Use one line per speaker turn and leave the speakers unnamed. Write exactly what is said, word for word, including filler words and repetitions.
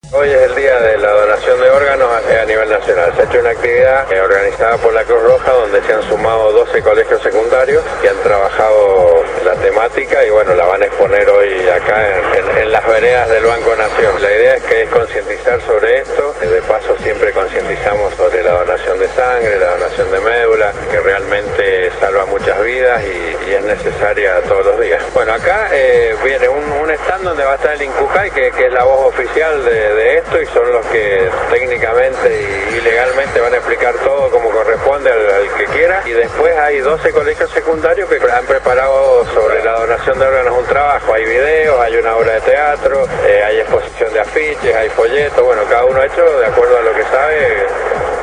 Hoy es el día de la donación de órganos a nivel nacional. Se ha hecho una actividad eh, organizada por la Cruz Roja donde se han sumado doce colegios secundarios que han trabajado la temática y bueno, la van a exponer hoy acá en, en, en las veredas del Banco Nación. La idea es que es concientizar sobre esto, de paso siempre concientizamos sobre la donación de sangre, la donación de médula, que realmente salva muchas vidas y, y es necesaria todos los días. Bueno, acá eh, viene un, un stand donde va a estar el INCUJAI, que, que es la voz oficial de, de esto y son los que técnicamente y legalmente van a explicar todo como corresponde al, al que quiera. Y después hay doce colegios secundarios que han preparado sobre la donación de órganos un trabajo. Hay videos, hay una obra de teatro, eh, hay exposición de afiches, hay folletos, bueno, cada uno ha hecho de acuerdo a lo que sabe